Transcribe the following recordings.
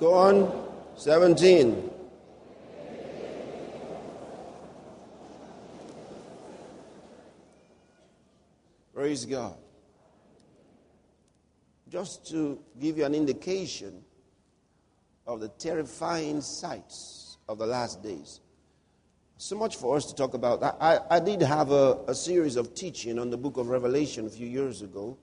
Go on. 17. Praise God. Just to give you an indication of the terrifying sights of the last days. So much for us to talk about. I did have a series of teaching on the book of Revelation a few years ago.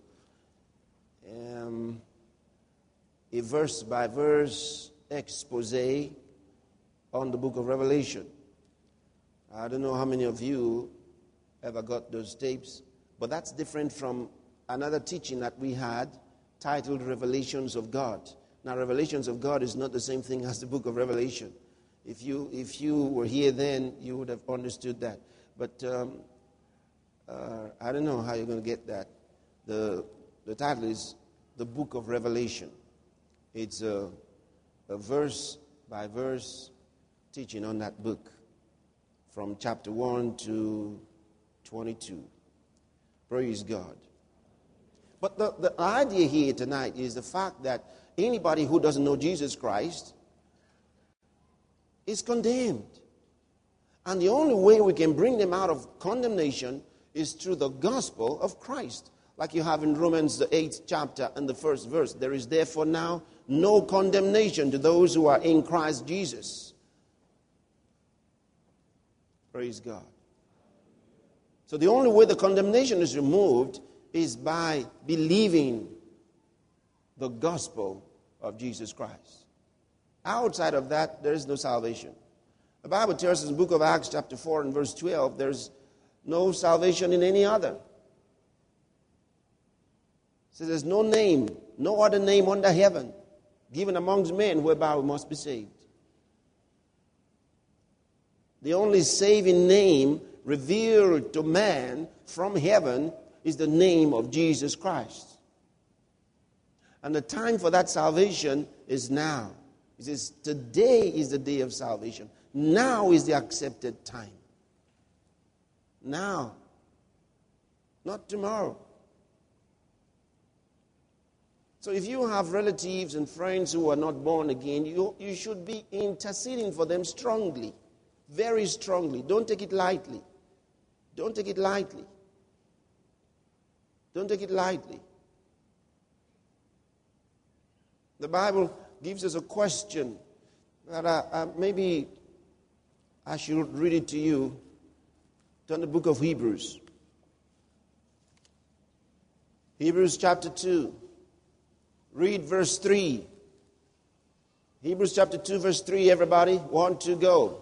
A verse-by-verse expose on the book of Revelation. I don't know how many of you ever got those tapes, but that's different from another teaching that we had titled Revelations of God. Now, Revelations of God is not the same thing as the book of Revelation. If you were here then, you would have understood that. But I don't know how you're going to get that. The title is The Book of Revelation. It's a verse-by-verse teaching on that book from chapter 1 to 22. Praise God. But the idea here tonight is the fact that anybody who doesn't know Jesus Christ is condemned. And the only way we can bring them out of condemnation is through the gospel of Christ. Like you have in Romans the 8th chapter and the first verse. There is therefore now no condemnation to those who are in Christ Jesus. Praise God. So the only way the condemnation is removed is by believing the gospel of Jesus Christ. Outside of that, there is no salvation. The Bible tells us in the book of Acts chapter 4 and verse 12, there's no salvation in any other. It says there's no name, no other name under heaven given amongst men whereby we must be saved. The only saving name revealed to man from heaven is the name of Jesus Christ. And the time for that salvation is now. He says, today is the day of salvation. Now is the accepted time. Now. Not tomorrow. So if you have relatives and friends who are not born again, you should be interceding for them strongly. Very strongly. Don't take it lightly. Don't take it lightly. Don't take it lightly. The Bible gives us a question that maybe I should read it to you. Turn the book of Hebrews. Hebrews chapter 2. Read verse 3. Hebrews chapter 2 verse 3, everybody. 1, 2, go.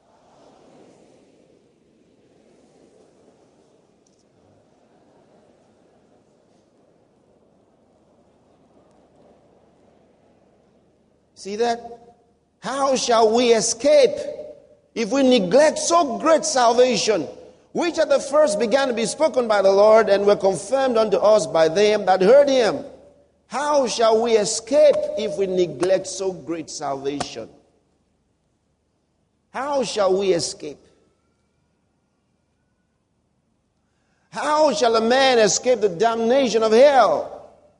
See that? How shall we escape if we neglect so great salvation, which at the first began to be spoken by the Lord and were confirmed unto us by them that heard him? How shall we escape if we neglect so great salvation? How shall we escape? How shall a man escape the damnation of hell?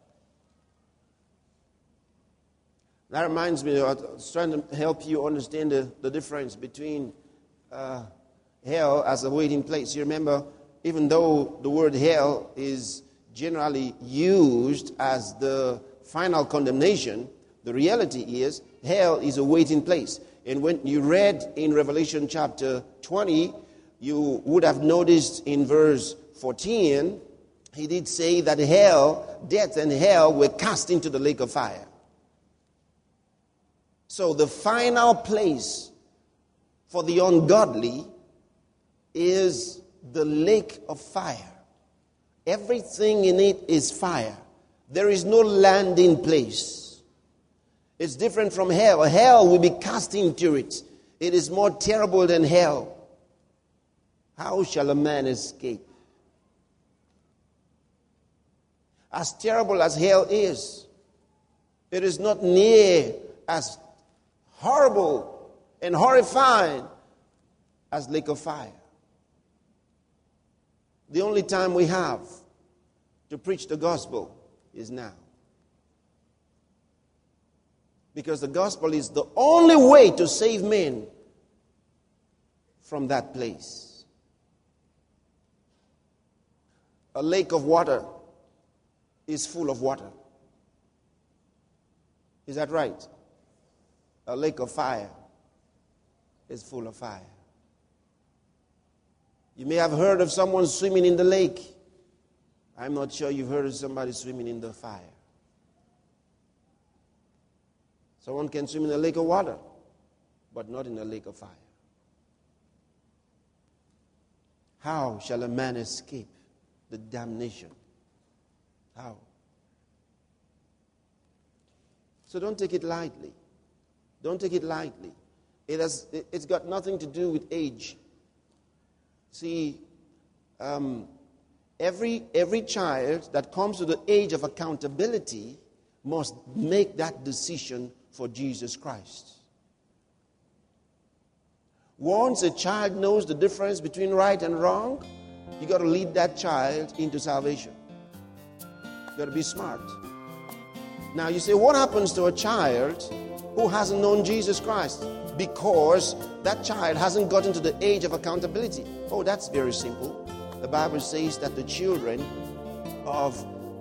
That reminds me, I was trying to help you understand the difference between hell as a waiting place. You remember, even though the word hell is generally used as the final condemnation, the reality is hell is a waiting place. And when you read in Revelation chapter 20, you would have noticed in verse 14, he did say that hell, death and hell were cast into the lake of fire. So the final place for the ungodly is the lake of fire. Everything in it is fire. There is no landing place. It's different from hell. Hell will be cast into it. It is more terrible than hell. How shall a man escape? As terrible as hell is, it is not near as horrible and horrifying as lake of fire. The only time we have to preach the gospel is now. Because the gospel is the only way to save men from that place. A lake of water is full of water. Is that right? A lake of fire is full of fire. You may have heard of someone swimming in the lake. I'm not sure you've heard of somebody swimming in the fire. Someone can swim in a lake of water, but not in a lake of fire. How shall a man escape the damnation? How? So don't take it lightly. Don't take it lightly. It's got nothing to do with age. See, every child that comes to the age of accountability must make that decision for Jesus Christ. Once a child knows the difference between right and wrong, you got to lead that child into salvation. You got to be smart. Now you say, what happens to a child who hasn't known Jesus Christ? Because that child hasn't gotten to the age of accountability. Oh, that's very simple. The Bible says that the children of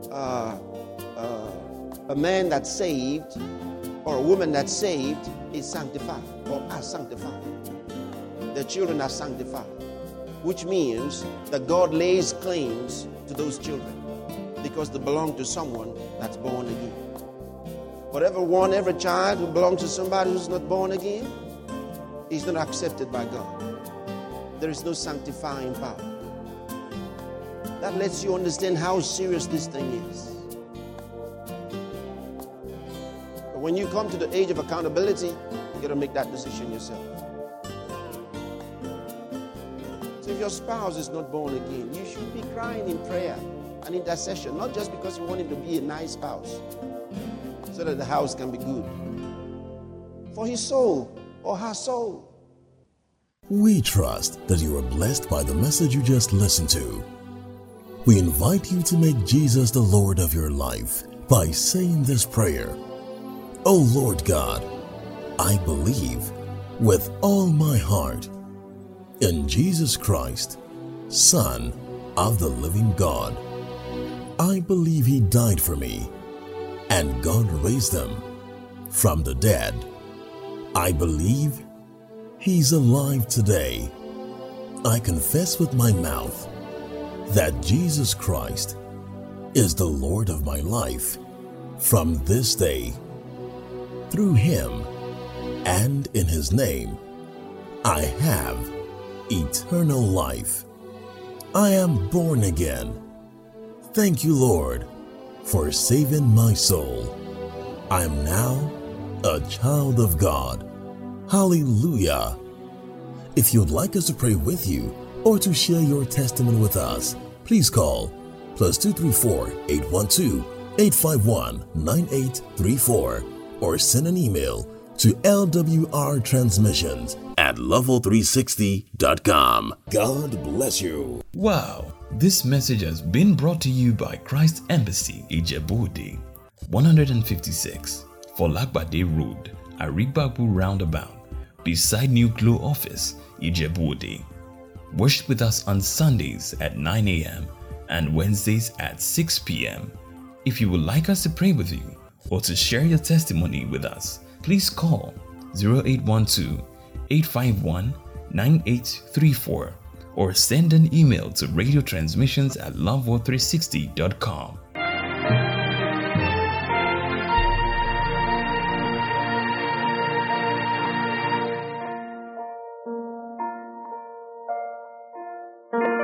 a man that's saved or a woman that's saved is sanctified or are sanctified. The children are sanctified, which means that God lays claims to those children because they belong to someone that's born again. Every child who belongs to somebody who's not born again is not accepted by God. There is no sanctifying power. That lets you understand how serious this thing is. But when you come to the age of accountability, you got to make that decision yourself. So if your spouse is not born again, you should be crying in prayer and intercession, not just because you want him to be a nice spouse, so that the house can be good. For his soul or her soul. We trust that you are blessed by the message you just listened to. We invite you to make Jesus the Lord of your life by saying this prayer. Oh Lord God, I believe with all my heart in Jesus Christ, Son of the living God. I believe He died for me and God raised Him from the dead. I believe He's alive today. I confess with my mouth that Jesus Christ is the Lord of my life from this day. Through Him and in His name, I have eternal life. I am born again. Thank you, Lord, for saving my soul. I am now a child of God. Hallelujah. If you'd like us to pray with you or to share your testimony with us, please call +234 812 851 9834 or send an email to lwrtransmissions@level360.com. God bless you. Wow, this message has been brought to you by Christ Embassy, Ijebu-Ode, 156 Folagbade Road, Arigbabu Roundabout, beside New Glow Office, Ijebu-Ode. Worship with us on Sundays at 9 a.m. and Wednesdays at 6 p.m. If you would like us to pray with you or to share your testimony with us, please call 0812-851-9834 or send an email to radiotransmissions@loveworld360.com.